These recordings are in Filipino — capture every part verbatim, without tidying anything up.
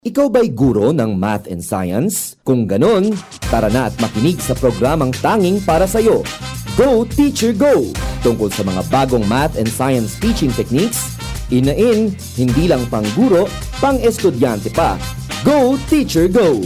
Ikaw ba'y guro ng math and science? Kung ganon, tara na at makinig sa programang tanging para sa'yo. Go Teacher Go! Tungkol sa mga bagong math and science teaching techniques, in-in, hindi lang pang guro, pang estudyante pa. Go Teacher Go!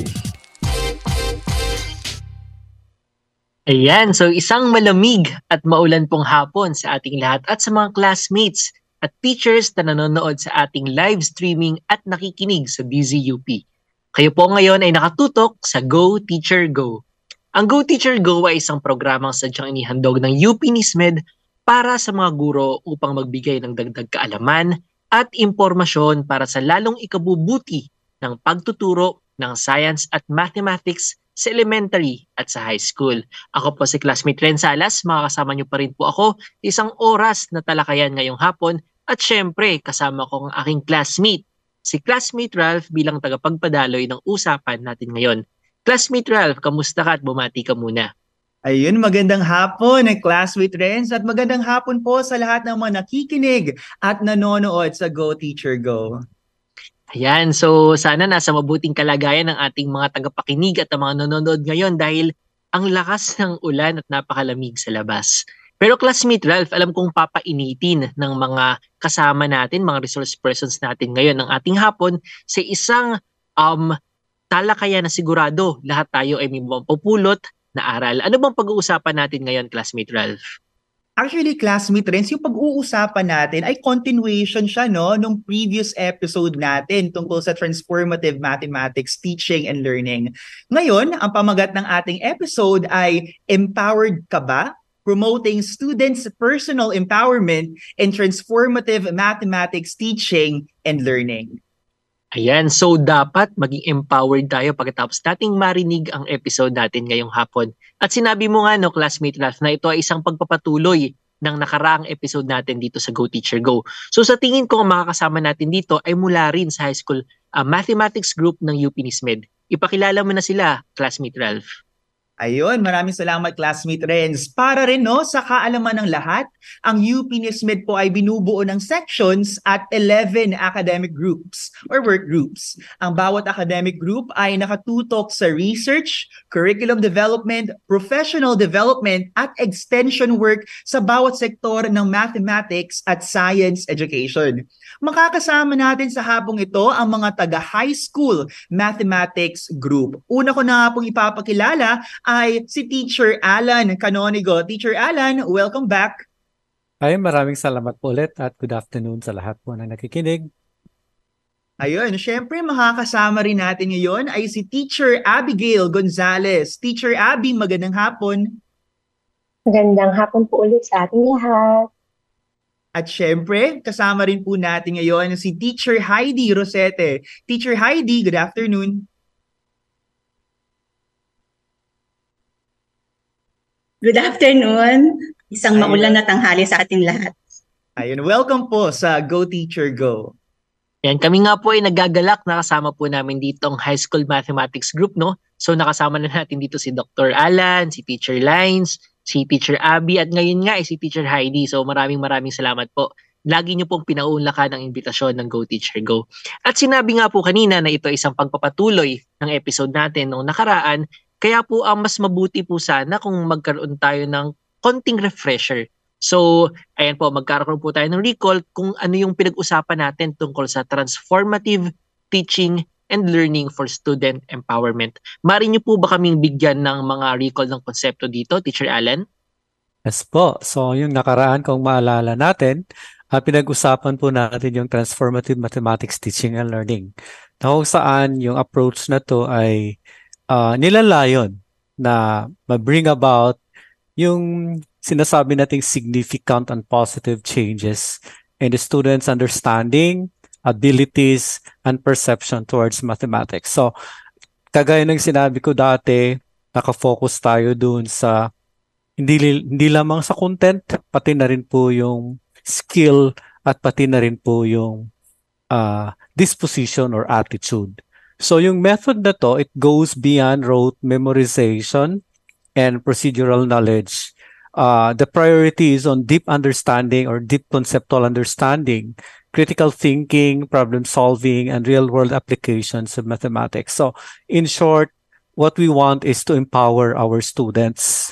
Ayan, so isang malamig at maulan pong hapon sa ating lahat at sa mga classmates at teachers na nanonood sa ating live streaming at nakikinig sa D Z U P. Kayo po ngayon ay nakatutok sa Go Teacher Go. Ang Go Teacher Go ay isang programang sadyang inihandog ng U P Nismed para sa mga guro upang magbigay ng dagdag kaalaman at impormasyon para sa lalong ikabubuti ng pagtuturo ng science at mathematics sa elementary at sa high school. Ako po si classmate Ren Salas, makakasama niyo pa rin po ako isang oras na talakayan ngayong hapon at syempre kasama ko ang aking classmate, si classmate Ralph bilang tagapagpadaloy ng usapan natin ngayon. Classmate Ralph, kamusta ka at bumati ka muna? Ayun, magandang hapon, classmate Renz, at magandang hapon po sa lahat ng mga nakikinig at nanonood sa Go Teacher Go. Ayan, so sana nasa mabuting kalagayan ng ating mga tagapakinig at ang mga nanonood ngayon dahil ang lakas ng ulan at napakalamig sa labas. Pero classmate Ralph, alam kong papainitin ng mga kasama natin, mga resource persons natin ngayon ng ating hapon sa isang um, talakayan na sigurado lahat tayo ay may mapupulot na aral. Ano bang pag-uusapan natin ngayon, classmate Ralph? Actually, classmate Renz, yung pag-uusapan natin ay continuation siya no, nung previous episode natin tungkol sa transformative mathematics teaching and learning. Ngayon, ang pamagat ng ating episode ay Empowered Ka Ba? Promoting students' personal empowerment in transformative mathematics teaching and learning. Ayan, so dapat maging empowered tayo pagkatapos nating marinig ang episode natin ngayong hapon. At sinabi mo nga, no, classmate Ralph, na ito ay isang pagpapatuloy ng nakaraang episode natin dito sa Go Teacher Go. So sa tingin ko, ang makakasama natin dito ay mula rin sa high school uh, mathematics group ng U P Nismed. Ipakilala mo na sila, classmate Ralph. Ayun, maraming salamat classmate Renz. Para rin no, sa kaalaman ng lahat, ang U P Nismed po ay binubuo ng sections at eleven academic groups or work groups. Ang bawat academic group ay nakatutok sa research, curriculum development, professional development at extension work sa bawat sektor ng mathematics at science education. Makakasama natin sa hapong ito ang mga taga-high school mathematics group. Una ko na pong ipapakilala ay si Teacher Alan Canonigo. Teacher Alan, welcome back. Ay, maraming salamat po ulit at good afternoon sa lahat po na nakikinig. Ayun, syempre makakasama rin natin ngayon ay si Teacher Abigail Gonzalez. Teacher Abby, magandang hapon. Magandang hapon po ulit sa ating lahat. At syempre, kasama rin po natin ngayon si Teacher Heidi Rosete. Teacher Heidi, good afternoon. Good afternoon. Isang maulan na tanghali sa ating lahat. Ayun, welcome po sa Go Teacher Go. Yan, kami nga po ay nagagalak na kasama po namin dito ang high school mathematics group, no? So nakasama na natin dito si Doctor Alan, si Teacher Lines, si Teacher Abby at ngayon nga ay si Teacher Heidi. So maraming maraming salamat po. Lagi niyo pong pinauunlakan ang imbitasyon ng Go Teacher Go. At sinabi nga po kanina na ito ay isang pagpapatuloy ng episode natin noong nakaraan. Kaya po ang mas mabuti po sana kung magkaroon tayo ng konting refresher. So, ayan po, magkaroon po tayo ng recall kung ano yung pinag-usapan natin tungkol sa transformative teaching and learning for student empowerment. Mari niyo po ba kaming bigyan ng mga recall ng konsepto dito, Teacher Alan? Yes po. So, yung nakaraan, kung maalala natin, uh, pinag-usapan po natin yung transformative mathematics teaching and learning. Na kung saan yung approach na to ay Uh, nilalayon na ma-bring about yung sinasabi nating significant and positive changes in the students' understanding, abilities, and perception towards mathematics. So, kagaya ng sinabi ko dati, nakafocus tayo dun sa hindi, hindi lamang sa content, pati na rin po yung skill at pati na rin po yung uh, disposition or attitude. So yung method na to, it goes beyond rote memorization and procedural knowledge uh, the priority is on deep understanding or deep conceptual understanding, critical thinking, problem solving, and real-world applications of mathematics. So in short, what we want is to empower our students.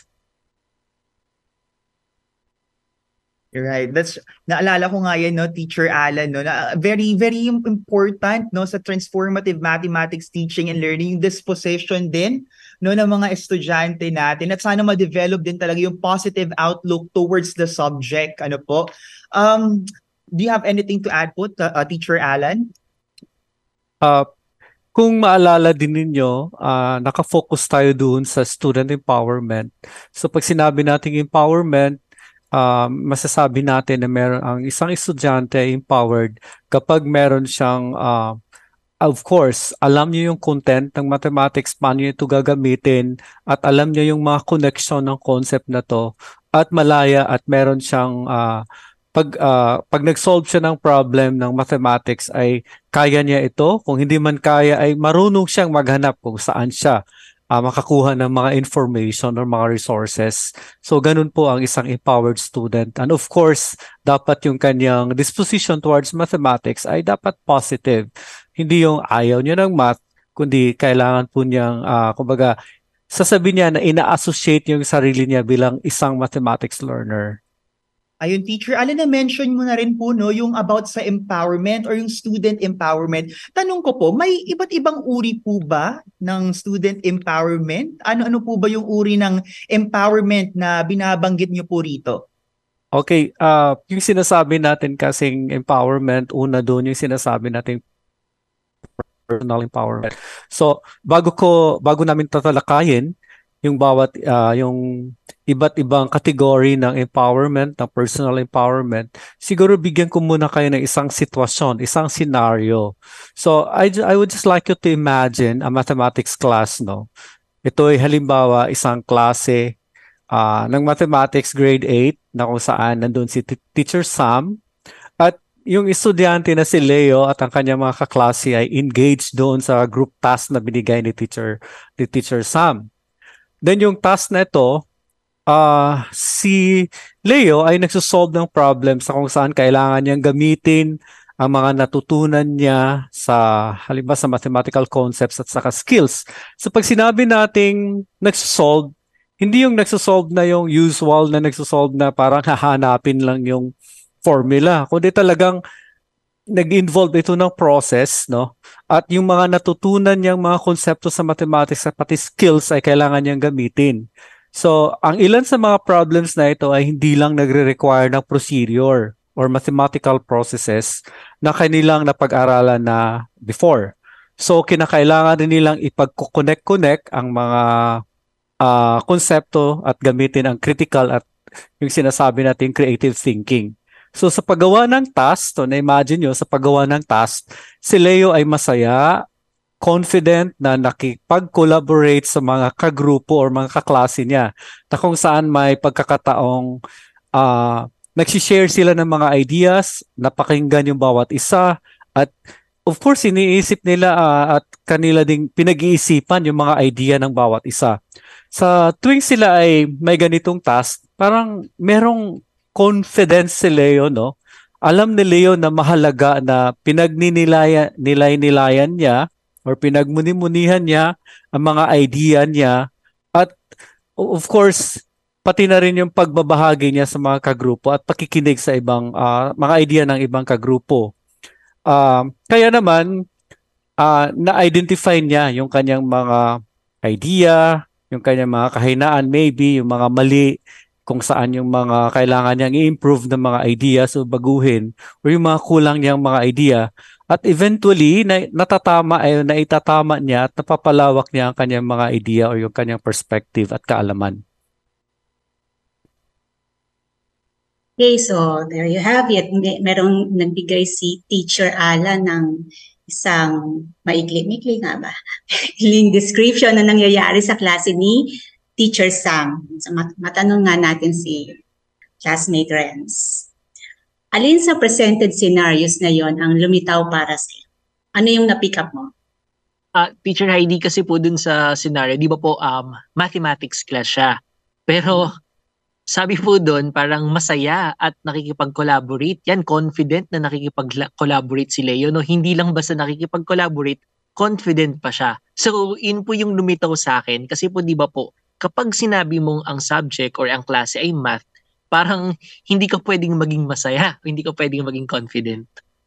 Right. That's naalala ko nga yan, no, Teacher Alan, no, na very very important, no, sa transformative mathematics teaching and learning, yung disposition din, no, ng mga estudyante natin, at sana ma-develop din talaga yung positive outlook towards the subject. Ano po? Um, do you have anything to add po, uh, Teacher Alan? Uh, kung maalala din ninyo, uh, nakafocus tayo doon sa student empowerment. So pag sinabi nating empowerment, Uh, masasabi natin na meron ang isang estudyante empowered kapag meron siyang, uh, of course, alam niya yung content ng mathematics, paano niya ito gagamitin, at alam niya yung mga connection ng concept na to, at malaya at meron siyang, uh, pag, uh, pag nag-solve siya ng problem ng mathematics ay kaya niya ito. Kung hindi man kaya ay marunong siyang maghanap kung saan siya Uh, makakuha ng mga information or mga resources. So ganun po ang isang empowered student. And of course, dapat yung kanyang disposition towards mathematics ay dapat positive. Hindi yung ayaw niya ng math, kundi kailangan po niyang, uh, kumbaga, sasabihin niya na ina-associate yung sarili niya bilang isang mathematics learner. Ayun, Teacher Alan, na-mention mo na rin po, no, yung about sa empowerment or yung student empowerment. Tanong ko po, may iba't ibang uri po ba ng student empowerment? Ano-ano po ba yung uri ng empowerment na binabanggit niyo po rito? Okay, uh, yung sinasabi natin kasing empowerment, una doon yung sinasabi natin personal empowerment. So, bago ko bago namin tatalakayin yung bawat uh, yung iba't ibang kategory ng empowerment, ng personal empowerment, siguro bigyan ko muna kayo ng isang sitwasyon, isang scenario. So I I would just like you to imagine a mathematics class, no. Ito ay halimbawa isang klase uh, ng mathematics grade eight na kung saan nandun si t- Teacher Sam at yung estudyante na si Leo at ang kanyang mga kaklase ay engaged doon sa group task na binigay ni Teacher ni Teacher Sam. Then yung task na ito, uh, si Leo ay nagsosolve ng problem sa kung saan kailangan niyang gamitin ang mga natutunan niya sa halimbawa sa mathematical concepts at saka skills. So pag sinabi nating nagsosolve, hindi yung nagsosolve na yung usual na nagsosolve na parang hahanapin lang yung formula, kundi talagang nag-involve ito ng process, no? At yung mga natutunan niyang mga konsepto sa mathematics at pati skills ay kailangan niyang gamitin. So, ang ilan sa mga problems na ito ay hindi lang nagre-require ng procedure or mathematical processes na kanilang napag-aralan na before. So, kinakailangan din nilang ipag-connect-connect ang mga uh, konsepto at gamitin ang critical at yung sinasabi natin creative thinking. So sa paggawa ng task, so na-imagine nyo, sa paggawa ng task, si Leo ay masaya, confident na nakipag-collaborate sa mga kagrupo or mga kaklase niya na kung saan may pagkakataong uh, nagsishare sila ng mga ideas, napakinggan yung bawat isa, at of course, iniisip nila uh, at kanila ding pinag-iisipan yung mga idea ng bawat isa. Sa tuwing sila ay may ganitong task, parang merong confidence si Leo, no? Alam ni Leo na mahalaga na pinagninilaya, nilay-nilayan niya or pinagmuni-munihan niya ang mga idea niya at of course, pati na rin yung pagbabahagi niya sa mga kagrupo at pakikinig sa ibang uh, mga idea ng ibang kagrupo. Uh, kaya naman, uh, na-identify niya yung kanyang mga idea, yung kanyang mga kahinaan, maybe yung mga mali, kung saan yung mga kailangan niyang i-improve ng mga ideas o baguhin o yung mga kulang niyang mga idea. At eventually, na, natatama ay naitatama niya at napapalawak niya ang kanyang mga idea o yung kanyang perspective at kaalaman. Okay, so there you have it. Merong nagbigay si Teacher Alan ng isang maikli-mikli nga ba? Link description na nangyayari sa klase ni Teacher Sam. So mat- matanong nga natin si classmate Renz. Alin sa presented scenarios na yon ang lumitaw para sa iyo? Ano yung na-pick up mo? Uh, Teacher Heidi, kasi po dun sa scenario, di ba po um, mathematics class siya. Pero Sabi po doon, parang masaya at nakikipag-collaborate. Yan, confident na nakikipag-collaborate si Leo. No? Hindi lang basta nakikipag-collaborate, confident pa siya. So, yun po yung lumitaw sa akin. Kasi po, di ba po, kapag sinabi mong ang subject or ang klase ay math, parang hindi ka pwedeng maging masaya. Hindi ka pwedeng maging confident.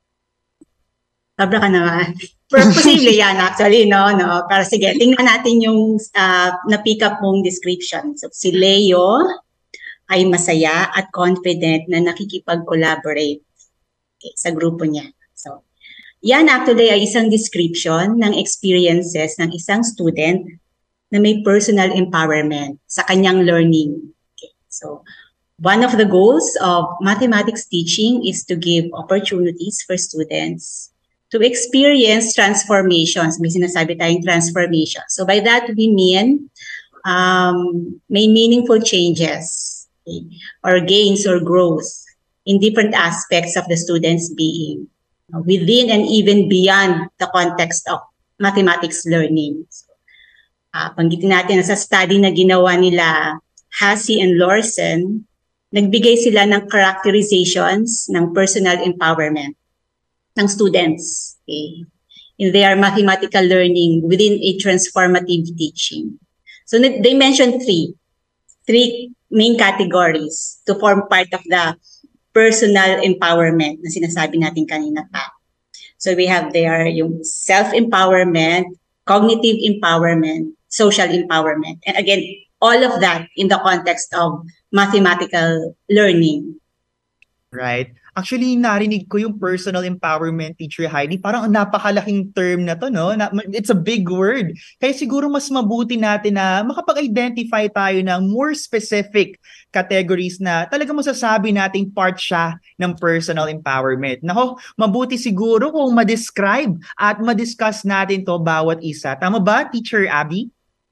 Sobra ka naman. Posible yan actually, no? no? Pero sige, tingnan natin yung uh, na-pick up mong description. So, si Leo ay masaya at confident na nakikipag-collaborate okay, sa grupo niya. So, yan actually ay isang description ng experiences ng isang student na may personal empowerment sa kanyang learning. Okay, so, one of the goals of mathematics teaching is to give opportunities for students to experience transformations. May sinasabi tayong transformation. So, by that we mean um, may meaningful changes or gains or growth in different aspects of the student's being within and even beyond the context of mathematics learning. So, uh, panggitin natin sa study na ginawa nila Hasse and Lorsen, nagbigay sila ng characterizations ng personal empowerment ng students okay, in their mathematical learning within a transformative teaching. So they mentioned three, three main categories to form part of the personal empowerment na sinasabi natin kanina pa. So we have there yung self-empowerment, cognitive empowerment, social empowerment. And again, all of that in the context of mathematical learning. Right. Actually, narinig ko yung personal empowerment, Teacher Heidi. Parang ang napakalaking term na to, no? Na, it's a big word. Kaya siguro mas mabuti natin na makapag-identify tayo ng more specific categories na talaga masasabi nating part siya ng personal empowerment. Nako, mabuti siguro kung ma-describe at ma-discuss natin to bawat isa. Tama ba, Teacher Abby?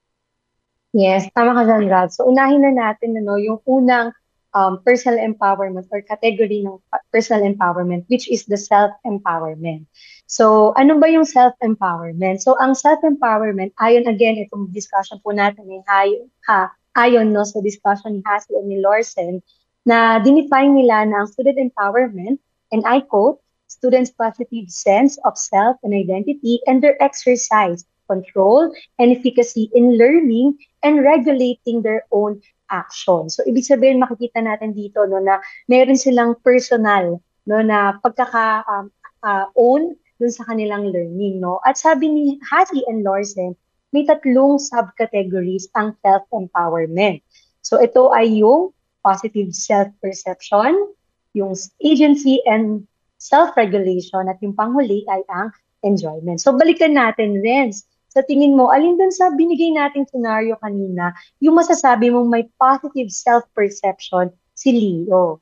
Yes, tama ka dyan, Ralph. So, unahin na natin ano, yung unang Um, personal empowerment or category ng personal empowerment, which is the self-empowerment. So, ano ba yung self-empowerment? So, ang self-empowerment, ayon again, itong discussion po natin ay ayon, ha, ayon no, sa discussion ni Hasse and ni Lorsen, na dinefine nila na ang student empowerment, and I quote, students' positive sense of self and identity and their exercise, control, and efficacy in learning and regulating their own action. So, ibig sabihin, makikita natin dito no, na meron silang personal no, na pagkaka-own um, uh, dun sa kanilang learning. No? At sabi ni Hasse and Lorsen, may tatlong subcategories ang self-empowerment. So, ito ay yung positive self-perception, yung agency and self-regulation, at yung panghuli ay ang enjoyment. So, balikan natin, Renz. Sa tingin mo, alin dun sa binigay nating scenario kanina, yung masasabi mong may positive self-perception si Leo?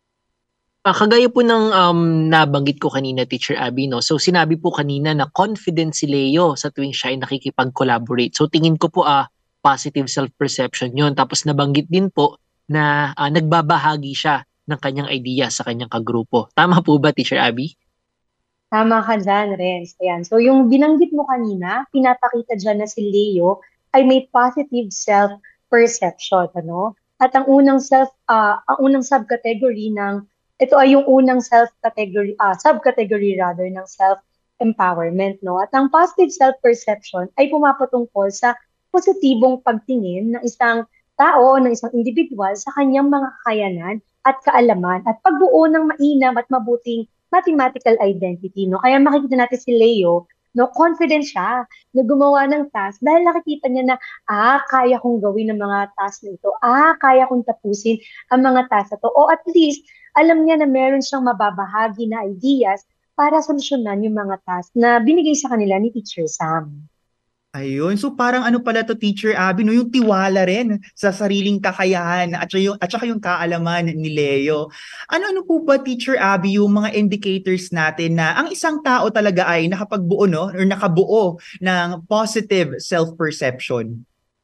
Uh, kagaya po ng um, nabanggit ko kanina, Teacher Abby, no? So sinabi po kanina na confident si Leo sa tuwing siya ay nakikipag-collaborate. So tingin ko po ah, positive self-perception yun. Tapos nabanggit din po na uh, nagbabahagi siya ng kanyang idea sa kanyang kagrupo. Tama po ba, Teacher Abby? Tama ka dyan, Renz. Ayan. So yung binanggit mo kanina, pinapakita dyan na si Leo ay may positive self-perception. Ano? At ang unang self, uh, ang unang subcategory ng, ito ay yung unang self-category, uh, subcategory rather ng self-empowerment. No? At ang positive self-perception ay pumapatungkol sa positibong pagtingin ng isang tao, ng isang individual sa kanyang mga kakayanan at kaalaman at pagbuo ng mainam at mabuting mathematical identity, no? Kaya makikita natin si Leo, no, confident siya na gumawa ng task dahil nakikita niya na, ah, kaya kong gawin ang mga task na ito, ah, kaya kong tapusin ang mga task na ito, o at least, alam niya na meron siyang mababahagi na ideas para solusyonan yung mga task na binigay sa kanila ni Teacher Sam. Ayun. So parang ano pala to, Teacher Abby, no? Yung tiwala rin sa sariling kakayahan at saka yung, at saka yung kaalaman ni Leo. Ano-ano po ba, Teacher Abby, yung mga indicators natin na ang isang tao talaga ay nakapagbuo, no? Or nakabuo ng positive self-perception?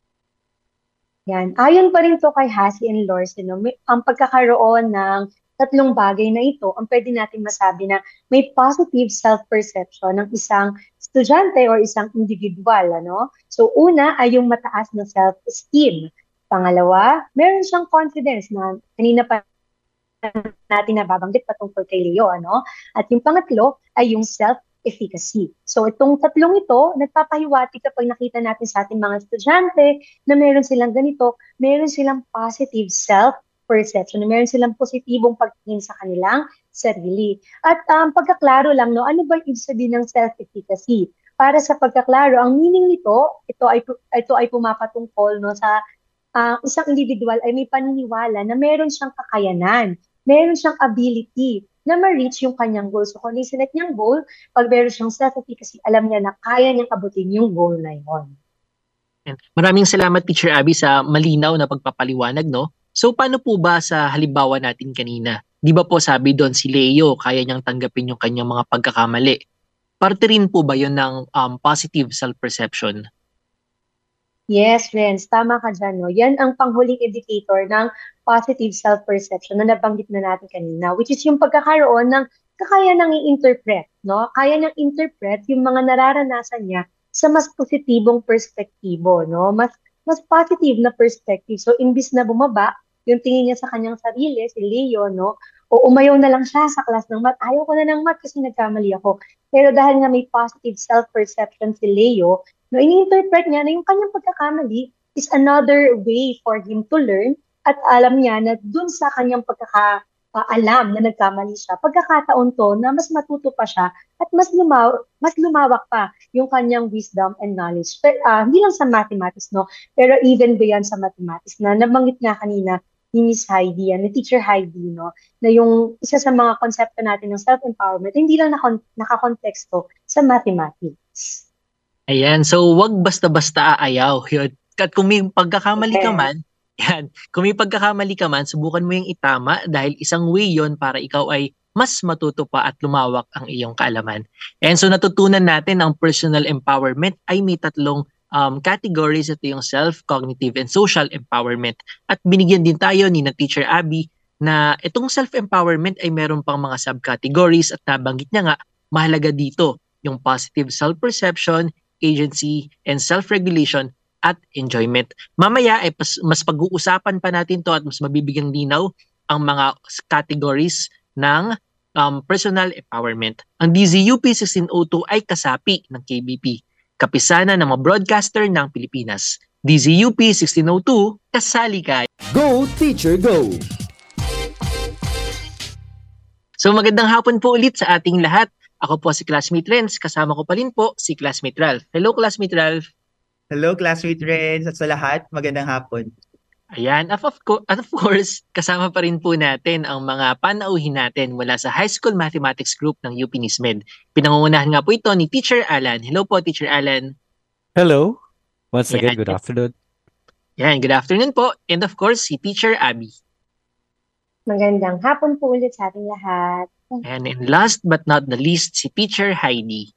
Yan. Ayon pa rin to kay Hasse and Lorsen, no? May, ang pagkakaroon ng tatlong bagay na ito, ang pwede natin masabi na may positive self-perception ng isang estudyante o isang individual. Ano? So una ay yung mataas na self-esteem. Pangalawa, meron siyang confidence na kanina pa natin nababanggit patungkol kay Leo, ano? At yung pangatlo ay yung self-efficacy. So itong tatlong ito, nagpapahiwatig kapag nakita natin sa ating mga estudyante na meron silang ganito, meron silang positive self-perception, na meron silang positibong pagtingin sa kanilang sarili. At um, pagkaklaro lang, no, ano ba ibig sabihin ng self-efficacy? Para sa pagkaklaro, ang meaning nito, ito ay ito ay pumapatungkol, no, sa uh, isang individual ay may paniniwala na meron siyang kakayanan, meron siyang ability na ma-reach yung kanyang goal. So kung isinet niyang goal, pag meron siyang self-efficacy, alam niya na kaya niyang abutin yung goal na yun. Maraming salamat, Teacher Abby, sa malinaw na pagpapaliwanag, no? So paano po ba sa halimbawa natin kanina? Di ba po sabi doon si Leo, kaya niyang tanggapin yung kanyang mga pagkakamali. Parte rin po ba yun ng um, positive self-perception? Yes, friends, tama ka dyan. No? Yan ang panghuling indicator ng positive self-perception na nabanggit na natin kanina, which is yung pagkakaroon ng kakaya nang i-interpret. No? Kaya nang interpret yung mga nararanasan niya sa mas positibong perspektibo. No? Mas, mas positive na perspective. So, imbis na bumaba, yung tingin niya sa kanyang sarili, si Leo, no? O umayaw na lang siya sa class ng math. Ayaw ko na ng math kasi nagkamali ako. Pero dahil nga may positive self-perception si Leo, no, ini-interpret niya na yung kanyang pagkakamali is another way for him to learn at alam niya na dun sa kanyang pagkakaalam na nagkamali siya, pagkakataon to na mas matuto pa siya at mas, lumaw mas lumawak pa yung kanyang wisdom and knowledge. Pero, uh, hindi lang sa mathematics, no? Pero even beyond sa mathematics na nabanggit nga kanina ni Miss Heidi, ni Teacher Heidi, no? Na yung isa sa mga konsepto natin ng self-empowerment, hindi lang nakakonteksto sa mathematics. Ayan, so wag basta-basta aayaw. Yun. At kung may pagkakamali ka man, yan, kung may pagkakamali ka man, subukan mo yung itama dahil isang way yon para ikaw ay mas matuto pa at lumawak ang iyong kaalaman. And so natutunan natin ang personal empowerment ay may tatlong um, categories. Ito yung self, cognitive, and social empowerment. At binigyan din tayo ni na Teacher Abby na itong self-empowerment ay meron pang mga subcategories at nabanggit niya nga, mahalaga dito yung positive self-perception, agency, and self-regulation at enjoyment. Mamaya ay pas, mas pag-uusapan pa natin to at mas mabibigyang linaw ang mga categories ng um, personal empowerment. Ang D Z U P sixteen oh two ay kasapi ng K B P, kapisanan ng mga broadcaster ng Pilipinas. D Z U P sixteen oh two, kasali ka! Go Teacher Go! So magandang hapon po ulit sa ating lahat. Ako po si Classmate Renz, kasama ko pa rin po si Classmate Ralph. Hello, Classmate Ralph. Hello, Classmate Renz, at sa lahat, magandang hapon. Ayan, at of, co- at of course, kasama pa rin po natin ang mga panauhin natin mula sa High School Mathematics Group ng U P Nismed. Pinangungunahan nga po ito ni Teacher Alan. Hello po, Teacher Alan. Hello. Once again, Ayan. good afternoon. Yan, good afternoon po. And of course, si Teacher Abby. Magandang hapon po ulit sa ating lahat. And, and last but not the least, si Teacher Heidi.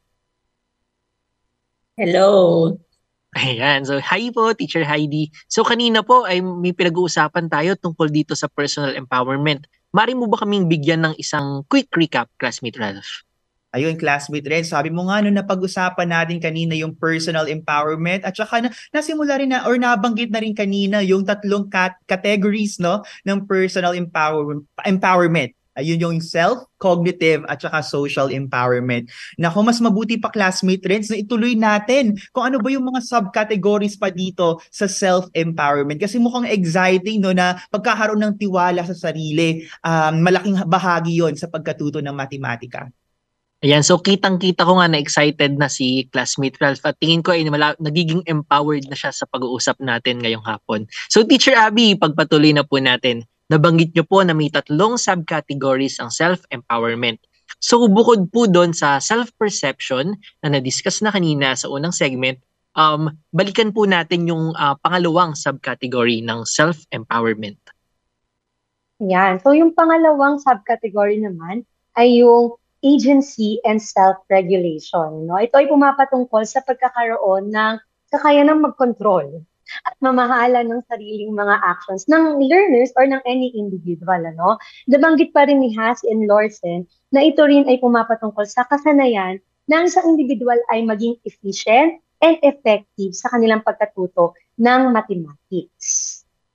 Hello. Ayan, so hi po, Teacher Heidi. So kanina po ay may pinag-uusapan tayo tungkol dito sa personal empowerment. Mari mo ba kaming bigyan ng isang quick recap, Classmate Ralph? Ayun, Classmate Renz, sabi mo nga no, napag-usapan natin kanina yung personal empowerment at saka na, nasimula rin na or nabanggit na rin kanina yung tatlong cat- categories no ng personal empower- empowerment. Ayun yung self, cognitive, at saka social empowerment. Naku, mas mabuti pa, Classmate Renz, na ituloy natin kung ano ba yung mga subcategories pa dito sa self-empowerment. Kasi mukhang exciting no, na pagkakaroon ng tiwala sa sarili, um, malaking bahagi yon sa pagkatuto ng matematika. Ayan, so kitang-kita ko nga na excited na si Classmate Ralph at tingin ko ay mala- nagiging empowered na siya sa pag-uusap natin ngayong hapon. So Teacher Abby, pagpatuloy na po natin. Nabanggit nyo po na may tatlong subcategories ang self-empowerment. So bukod po doon sa self-perception na na-discuss na kanina sa unang segment, um, balikan po natin yung uh, pangalawang subcategory ng self-empowerment. Yan. So yung pangalawang subcategory naman ay yung agency and self-regulation. No? Ito ay pumapatungkol sa pagkakaroon ng kakayanang mag-control at mamahala ng sariling mga actions ng learners or ng any individual. Ano? Nabanggit pa rin ni Haas and Lorsen na ito rin ay pumapatungkol sa kasanayan na ang isang individual ay maging efficient and effective sa kanilang pagkatuto ng mathematics.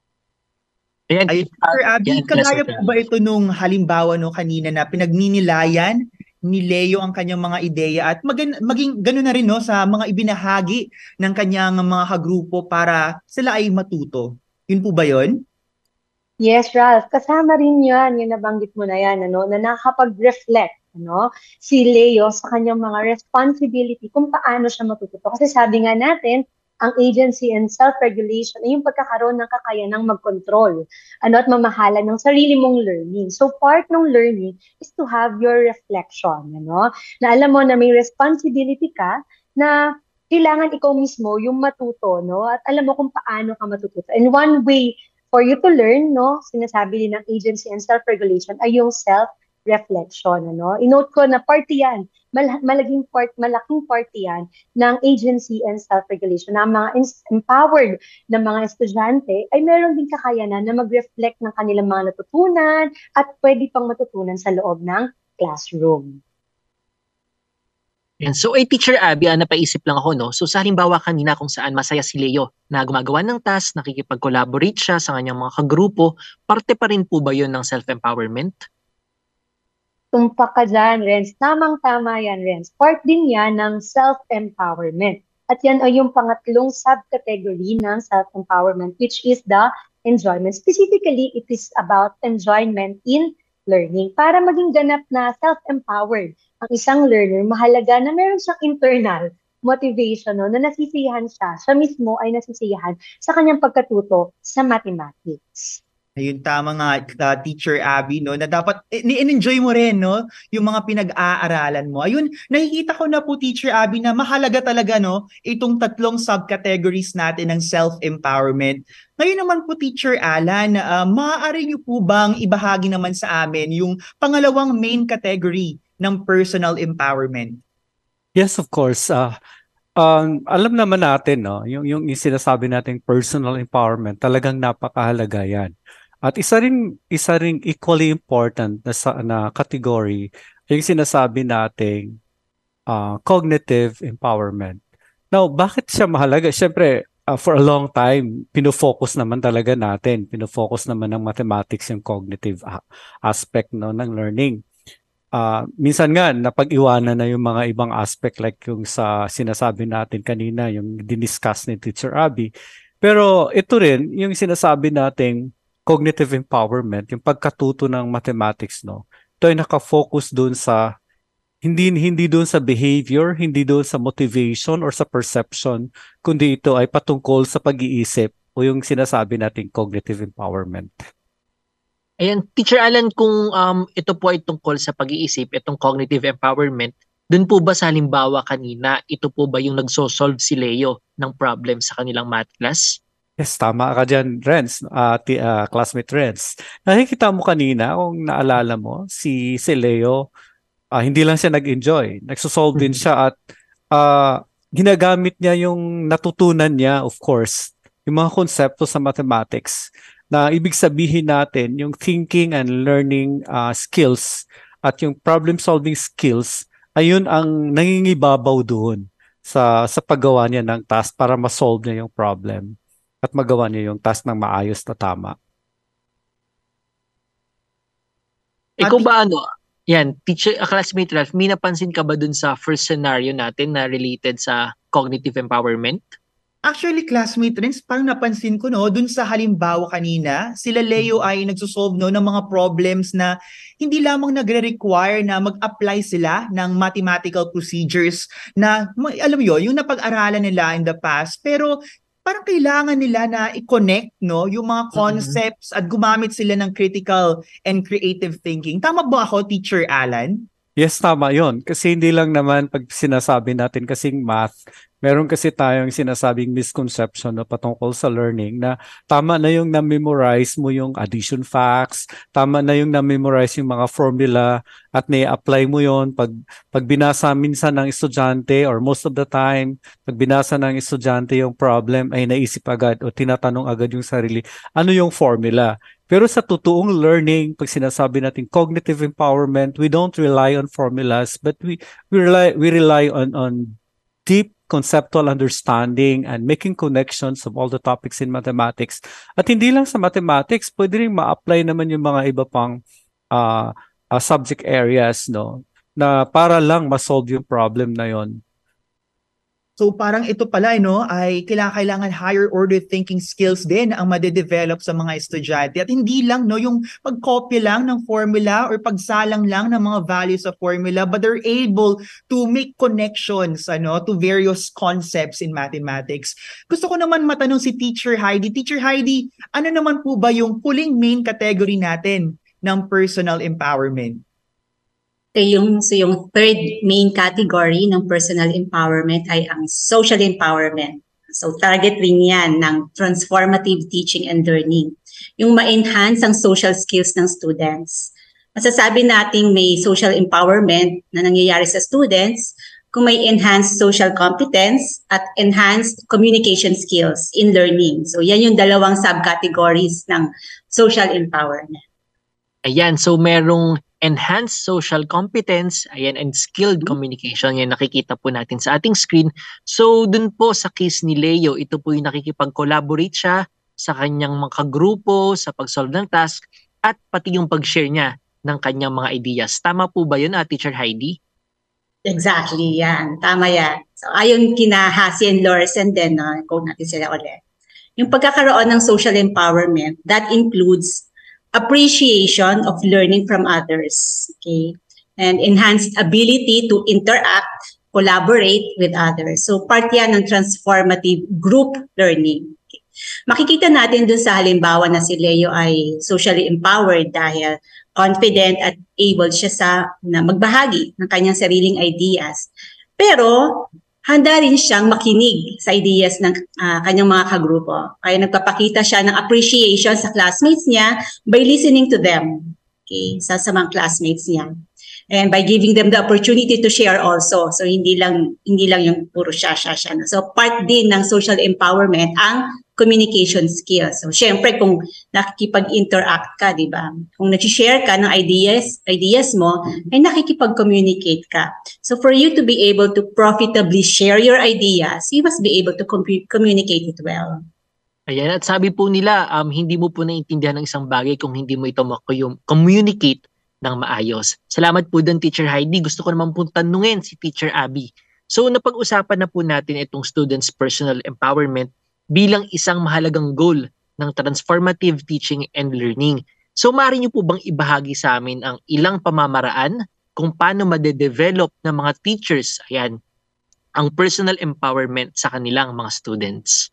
Ayan, Ay, Sir Abby, yan, kagaya classmate po ba ito nung halimbawa no kanina na pinagninilayan ni Leo ang kanyang mga ideya at magan- maging gano'n na rin no sa mga ibinahagi ng kanyang mga kagrupo para sila ay matuto. Yun po ba yun? Yes, Ralph, kasama rin yan, yung nabanggit mo na yan, ano, na nakakapag-reflect, ano, si Leo sa kanyang mga responsibility kung paano siya matututo. Kasi sabi nga natin, ang agency and self-regulation ay yung pagkakaroon ng kakayanang mag-control, ano, at mamahala ng sarili mong learning. So part ng learning is to have your reflection, ano, na alam mo na may responsibility ka na kailangan ikaw mismo yung matuto, no? At alam mo kung paano ka matututo. And one way for you to learn, no, sinasabi din ng agency and self-regulation ay yung self-reflection, ano. I-note ko na party yan, mal- malaging part, malaking party yan ng agency and self-regulation na mga ins- empowered na mga estudyante ay meron din kakayanan na mag-reflect ng kanilang mga natutunan at pwede pang matutunan sa loob ng classroom. Yan. So, ay Teacher Abby, ah, napaisip lang ako, no? So, sa halimbawa kanina kung saan masaya si Leo na gumagawa ng task, nakikipag-collaborate siya sa kanyang mga kagrupo, parte pa rin po ba yun ng self-empowerment? Tumpak ka dyan, Renz. Tamang-tama yan, Renz. Part din yan ng self-empowerment. At yan ay yung pangatlong subcategory ng self-empowerment, which is the enjoyment. Specifically, it is about enjoyment in learning. Para maging ganap na self-empowered ang isang learner, mahalaga na meron siyang internal motivation, no, na nasisiyahan siya. Siya mismo ay nasisiyahan sa kanyang pagkatuto sa mathematics. Ayun, tama nga, uh, Teacher Abby, no, na dapat eh, ni-enjoy mo rin, no, yung mga pinag-aaralan mo. Ayun, nakikita ko na po, Teacher Abby, na mahalaga talaga, no, itong tatlong subcategories natin ng self-empowerment. Ngayon naman po, Teacher Alan, uh, maaari niyo po bang ibahagi naman sa amin yung pangalawang main category ng personal empowerment? Yes, of course. Uh, um, alam naman natin, no, yung, yung, yung sinasabi nating personal empowerment, talagang napakahalaga yan. At isa rin, isa rin equally important na, sa, na category, yung sinasabi nating uh, cognitive empowerment. Now, bakit siya mahalaga? Siyempre, uh, for a long time, pinofocus naman talaga natin, pinofocus naman ng mathematics yung cognitive uh, aspect, no, ng learning. Uh, minsan nga, napag-iwanan na yung mga ibang aspect like yung sa sinasabi natin kanina, yung diniscuss ni Teacher Abby. Pero ito rin, yung sinasabi nating cognitive empowerment, yung pagkatuto ng mathematics, no? Ito ay nakafocus dun sa, hindi, hindi dun sa behavior, hindi dun sa motivation or sa perception, kundi ito ay patungkol sa pag-iisip o yung sinasabi nating cognitive empowerment. Ayan, Teacher Alan, kung um, ito po ay tungkol sa pag-iisip, itong cognitive empowerment, dun po ba sa halimbawa kanina, ito po ba yung nagsosolve si Leo ng problem sa kanilang math class? Yes, tama ka dyan, Renz, uh, t- uh, classmate Renz. Nakikita mo kanina, kung naalala mo, si, si Leo, uh, hindi lang siya nag-enjoy. Nagsosolve din siya at uh, ginagamit niya yung natutunan niya, of course, yung mga konsepto sa mathematics na ibig sabihin natin yung thinking and learning uh, skills at yung problem-solving skills, ayun ang nangingibabaw doon sa, sa paggawa niya ng task para ma-solve niya yung problem at magawa niya yung task ng maayos na tama. Ikaw ba ano, yan, teacher, uh, classmate Ralph, may napansin ka ba dun sa first scenario natin na related sa cognitive empowerment? Actually, classmate rin, parang napansin ko, no, dun sa halimbawa kanina, sila Leo ay nagsosolve, no, ng mga problems na hindi lamang nagre-require na mag-apply sila ng mathematical procedures na, alam mo yun, yung napag-aralan nila in the past, pero parang kailangan nila na i-connect, no, yung mga concepts mm-hmm. at gumamit sila ng critical and creative thinking. Tama ba ako, Teacher Alan? Yes, tama yun. Kasi hindi lang naman pag sinasabi natin kasing math, meron kasi tayong sinasabing misconception na patungkol sa learning na tama na yung na-memorize mo yung addition facts, tama na yung na-memorize yung mga formula at na-apply mo yon pag, pag binasa minsan ng estudyante or most of the time, pag binasa ng estudyante yung problem ay naisip agad o tinatanong agad yung sarili, ano yung formula? Pero sa totoong learning, pag sinasabi natin cognitive empowerment, we don't rely on formulas, but we we rely we rely on on deep conceptual understanding and making connections of all the topics in mathematics. At hindi lang sa mathematics, pwede rin ma-apply naman yung mga iba pang uh, uh, subject areas, no, na para lang ma-solve yung problem na yon. So parang ito pala, no, ay kailangan higher order thinking skills din ang madedevelop sa mga estudyante. At hindi lang, no, yung pag-copy lang ng formula or pagsalang lang ng mga values sa formula, but they're able to make connections, ano, to various concepts in mathematics. Gusto ko naman matanong si Teacher Heidi. Teacher Heidi, ano naman po ba yung huling main category natin ng personal empowerment? So yung, so yung third main category ng personal empowerment ay ang social empowerment. So target rin yan ng transformative teaching and learning. Yung ma-enhance ang social skills ng students. Masasabi nating may social empowerment na nangyayari sa students kung may enhanced social competence at enhanced communication skills in learning. So yan yung dalawang subcategories ng social empowerment. Ayan, so merong enhanced social competence, ayan, and skilled communication. Yan nakikita po natin sa ating screen. So dun po sa case ni Leo, ito po yung nakikipag-collaborate siya sa kanyang mga grupo, sa pag-solve ng task, at pati yung pag-share niya ng kanyang mga ideas. Tama po ba yun, uh, Teacher Heidi? Exactly, yan. Tama yan. So ayon kina Hasi and Lorsen din, no? Quote natin sila ulit. Yung pagkakaroon ng social empowerment, that includes appreciation of learning from others, okay, and enhanced ability to interact, collaborate with others. So part yan ng transformative group learning. Okay. Makikita natin dun sa halimbawa na si Leo ay socially empowered dahil confident at able siya sa na magbahagi ng kanyang sariling ideas. Pero handa rin siyang makinig sa ideas ng uh, kanyang mga kagrupo. Kaya nagpapakita siya ng appreciation sa classmates niya by listening to them, okay, sa, sa mga classmates niya. And by giving them the opportunity to share also. So hindi lang hindi lang yung puro siya, siya, siya. So part din ng social empowerment ang communication skills. So syempre kung nakikipag-interact ka, di ba? Kung nag-share ka ng ideas, ideas mo, ay nakikipag-communicate ka. So for you to be able to profitably share your ideas, you must be able to com- communicate it well. Ayan, at sabi po nila, um, hindi mo po naintindihan ng isang bagay kung hindi mo ito communicate ng maayos. Salamat po doon, Teacher Heidi. Gusto ko naman po tanungin si Teacher Abby. So napag-usapan na po natin itong students' personal empowerment bilang isang mahalagang goal ng transformative teaching and learning. So maaari niyo po bang ibahagi sa amin ang ilang pamamaraan kung paano madedevelop ng mga teachers, ayan, ang personal empowerment sa kanilang mga students?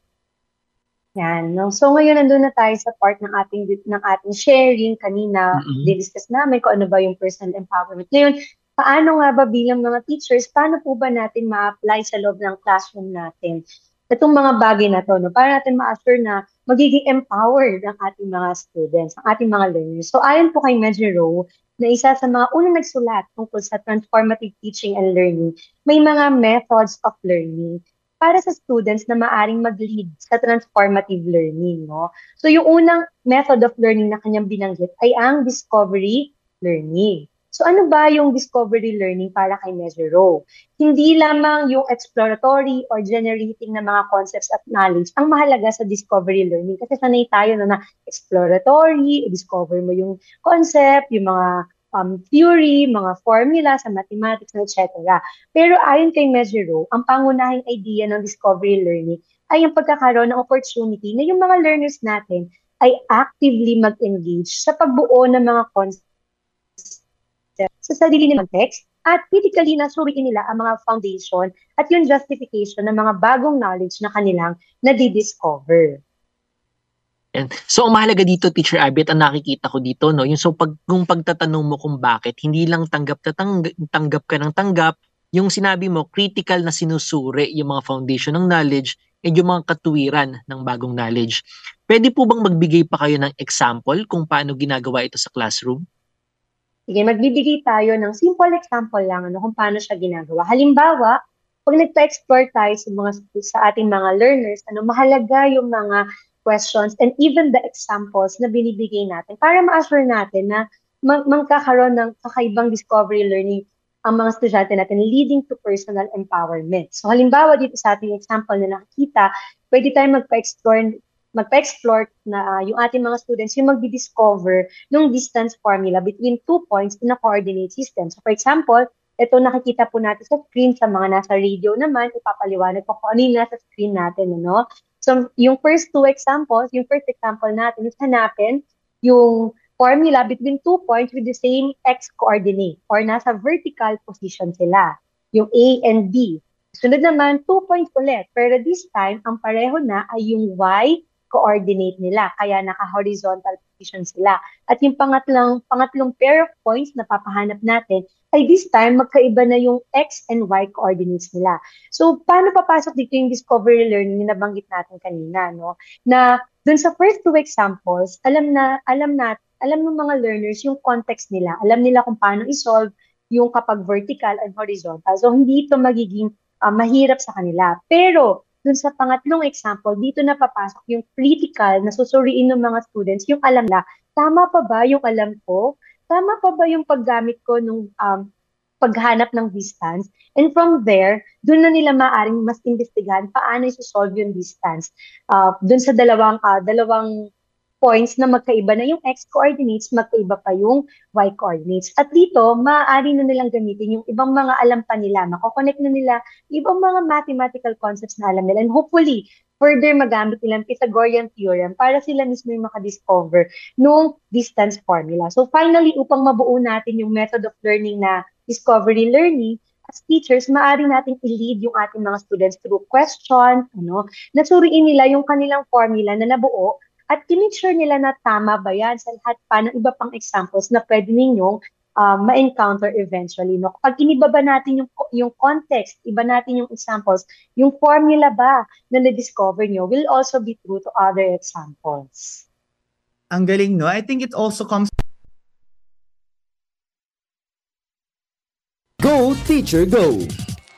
Yan, no? So ngayon nandun na tayo sa part ng ating ng ating sharing kanina. Mm-hmm. Di-discuss namin kung ano ba yung personal empowerment. Ngayon, paano nga ba bilang mga teachers, paano po ba natin ma-apply sa loob ng classroom natin itong mga bagay na to, no? Para natin ma-assure na magiging empowered ang ating mga students, ang ating mga learners. So ayon po kay Mejiro, na isa sa mga unang nagsulat tungkol sa transformative teaching and learning, may mga methods of learning para sa students na maaring mag-lead sa transformative learning, no? So yung unang method of learning na kanyang binanggit ay ang discovery learning. So ano ba yung discovery learning para kay Mejiro? Hindi lamang yung exploratory or generating na mga concepts at knowledge ang mahalaga sa discovery learning. Kasi sanay tayo na na exploratory, discover mo yung concept, yung mga um, theory, mga formula sa mathematics, et cetera. Pero ayon kay Mejiro, ang pangunahing idea ng discovery learning ay yung pagkakaroon ng opportunity na yung mga learners natin ay actively mag-engage sa pagbuo ng mga concepts sa sarili nilang text at critically na suriin nila ang mga foundation at yung justification ng mga bagong knowledge na kanilang nadidiscover. And so ang mahalaga dito, Teacher Abby, at ang nakikita ko dito, no, yung so pag kung pagtatanong mo kung bakit, hindi lang tanggap na tanggap, tanggap ka ng tanggap, yung sinabi mo critical na sinusuri yung mga foundation ng knowledge and yung mga katuwiran ng bagong knowledge. Pwede po bang magbigay pa kayo ng example kung paano ginagawa ito sa classroom? Sige, magbibigay tayo ng simple example lang ano, kung paano siya ginagawa. Halimbawa, pag nagpa-explore tayo sa, mga, sa ating mga learners, ano, mahalaga yung mga questions and even the examples na binibigay natin para ma-assure natin na mag- magkakaroon ng kakaibang discovery learning ang mga estudyante natin leading to personal empowerment. So halimbawa dito sa ating example na nakikita, pwede tayong magpa-explore magpa-explore na uh, yung ating mga students yung magdi-discover ng distance formula between two points in a coordinate system. So for example, ito nakikita po natin sa screen, sa mga nasa radio naman, ipapaliwanag ko kung ano yung nasa screen natin. Ano? So yung first two examples, yung first example natin is hanapin yung formula between two points with the same x coordinate or nasa vertical position sila, yung A and B. Sunod naman, two points ulit, pero this time, ang pareho na ay yung y coordinate nila, kaya naka-horizontal position sila. At yung pangatlong, pangatlong pair of points na papahanap natin, ay this time, magkaiba na yung x and y coordinates nila. So, paano papasok dito yung discovery learning na nabanggit natin kanina, no? Na dun sa first two examples, alam na, alam natin, alam ng mga learners yung context nila. Alam nila kung paano isolve yung kapag vertical and horizontal. So, hindi ito magiging uh, mahirap sa kanila. Pero, dun sa pangatlong example, dito na papasok yung critical na susuriin ng mga students, yung alam na, tama pa ba yung alam ko? Tama pa ba yung paggamit ko nung um, paghanap ng distance? And from there, dun na nila maaring mas investigahan paano isosolve yung distance. Uh, dun sa dalawang, uh, dalawang points na magkaiba na yung x coordinates, magkaiba pa yung y coordinates. At dito, maaari na nilang gamitin yung ibang mga alam pa nila. Mako-connect na nila ibang mga mathematical concepts na alam nila. And hopefully, further magamit nilang Pythagorean theorem para sila mismo yung makadiscover nung distance formula. So finally, upang mabuo natin yung method of learning na discovery learning, as teachers, maaari nating i-lead yung ating mga students through question, ano, nasuriin nila yung kanilang formula na nabuo at i-make sure nila na tama ba yan sa lahat pa ng iba pang examples na pwede ninyong uh, ma-encounter eventually. No? Kapag inibaba natin yung, yung context, iba natin yung examples, yung formula ba na na-discover nyo will also be true to other examples. Ang galing, no? I think it also comes... Go, Teacher, Go!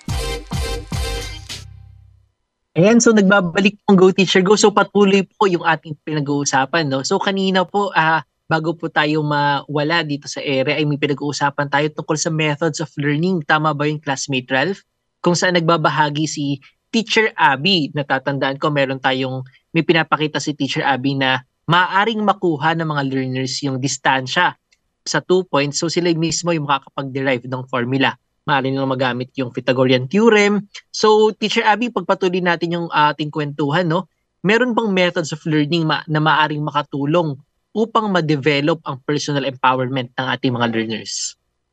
Ayan, so nagbabalik po ang Go Teacher Go. So patuloy po yung ating pinag-uusapan, no? So kanina po, ah, bago po tayo mawala dito sa ere, ay may pinag-uusapan tayo tungkol sa methods of learning. Tama ba yung classmate Ralph? Kung saan nagbabahagi si Teacher Abby. Natatandaan ko, meron tayong, may pinapakita si Teacher Abby na maaaring makuha ng mga learners yung distansya sa two points. So sila mismo yung makakapag-derive ng formula. Maaari nilang magamit yung Pythagorean theorem. So, Teacher Abby, pagpatuloy natin yung ating kwentuhan, no? Meron bang methods of learning ma- na maaaring makatulong upang ma-develop ang personal empowerment ng ating mga learners?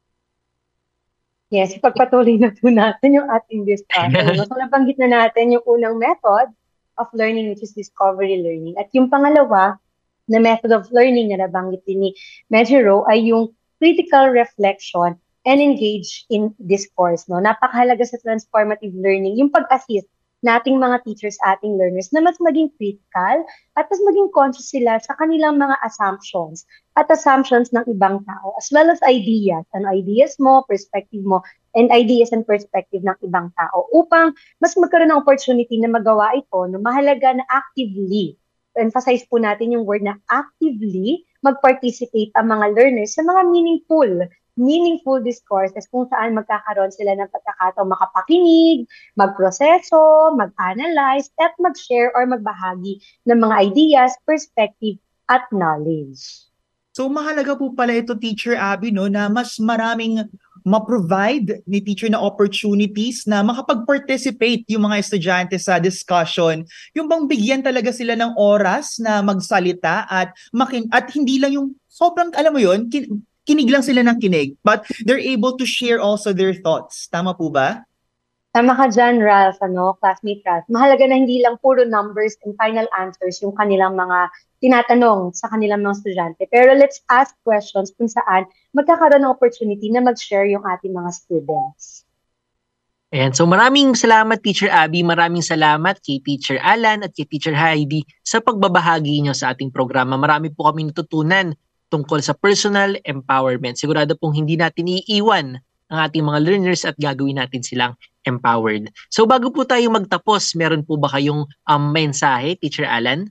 Yes, pagpatuloy na po natin yung ating discussion. So, nabanggit na natin yung unang method of learning, which is discovery learning. At yung pangalawa na method of learning na nabanggit din ni Mejiro ay yung critical reflection and engage in discourse. No? Napakahalaga sa transformative learning, yung pag-assist nating mga teachers, ating learners, na mas maging critical at mas maging conscious sila sa kanilang mga assumptions at assumptions ng ibang tao, as well as ideas, and ideas mo, perspective mo, and ideas and perspective ng ibang tao, upang mas magkaroon ng opportunity na magawa ito, no? Mahalaga na actively, emphasize po natin yung word na actively, mag-participate ang mga learners sa mga meaningful meaningful discourses kung saan magkakaroon sila ng pagkakataong makapakinig, magproseso, mag-analyze, at mag-share or magbahagi ng mga ideas, perspective, at knowledge. So mahalaga po pala ito, Teacher Abby, no, na mas maraming ma-provide ni teacher na opportunities na makapag-participate yung mga estudyante sa discussion. Yung bang bigyan talaga sila ng oras na magsalita at makin at hindi lang yung sobrang, alam mo yun, kin- kinig lang sila ng kinig, but they're able to share also their thoughts. Tama po ba? Tama ka dyan, Ralph, ano, classmate Ralph. Mahalaga na hindi lang puro numbers and final answers yung kanilang mga tinatanong sa kanilang mga estudyante. Pero let's ask questions kung saan magkakaroon ng opportunity na mag-share yung ating mga students. Ayan, so maraming salamat Teacher Abby, maraming salamat kay Teacher Alan at kay Teacher Heidi sa pagbabahagi niyo sa ating programa. Marami po kami natutunan tungkol sa personal empowerment. Sigurado pong hindi natin iiwan ang ating mga learners at gagawin natin silang empowered. So bago po tayo magtapos, meron po ba kayong um, mensahe, Teacher Alan?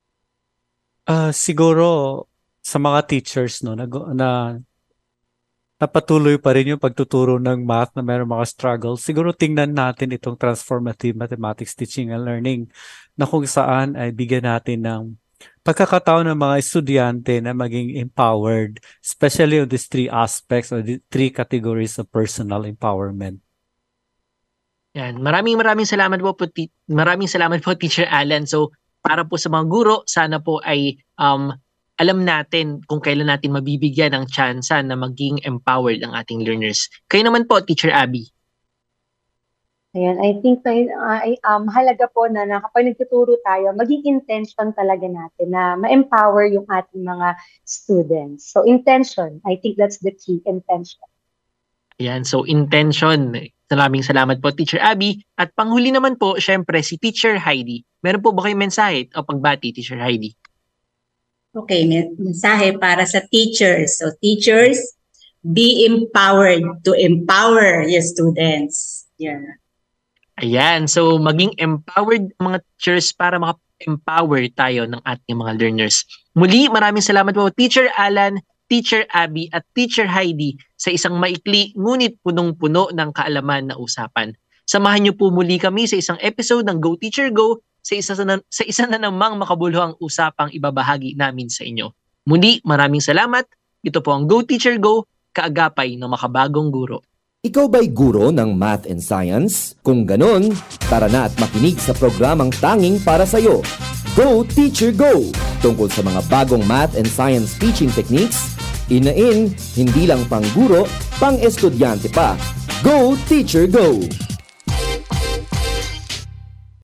Uh, siguro sa mga teachers no na, na napatuloy pa rin yung pagtuturo ng math na mayroong mga struggles, siguro tingnan natin itong transformative mathematics teaching and learning na kung saan ay bigyan natin ng pagkakataon ng mga estudyante na maging empowered, especially on these three aspects or the three categories of personal empowerment. Yan. Maraming maraming salamat po, po ti- maraming salamat po Teacher Alan. So para po sa mga guro, sana po ay um, alam natin kung kailan natin mabibigyan ng tsansa na maging empowered ang ating learners. Kayo naman po, Teacher Abby. Ayan, I think na uh, um, halaga po na, na kapag nagtuturo tayo, maging intention talaga natin na ma-empower yung ating mga students. So intention, I think that's the key, intention. Ayan, so intention. Maraming salamat po, Teacher Abby. At panghuli naman po, syempre, si Teacher Heidi. Meron po ba kayong mensahe o pagbati, Teacher Heidi? Okay, mensahe para sa teachers. So teachers, be empowered to empower your students. Yeah. Ayan, so maging empowered mga teachers para maka-empower tayo ng ating mga learners. Muli, maraming salamat po Teacher Alan, Teacher Abby at Teacher Heidi sa isang maikli ngunit punong-puno ng kaalaman na usapan. Samahan niyo po muli kami sa isang episode ng Go Teacher Go sa isa na, sa isa na namang makabuluhang usapang ibabahagi namin sa inyo. Muli, maraming salamat. Ito po ang Go Teacher Go, kaagapay ng makabagong guro. Ikaw ba'y guro ng math and science? Kung ganon, tara na at makinig sa programang tanging para sa'yo. Go Teacher Go! Tungkol sa mga bagong math and science teaching techniques, in-in, hindi lang pang guro, pang estudyante pa. Go Teacher Go!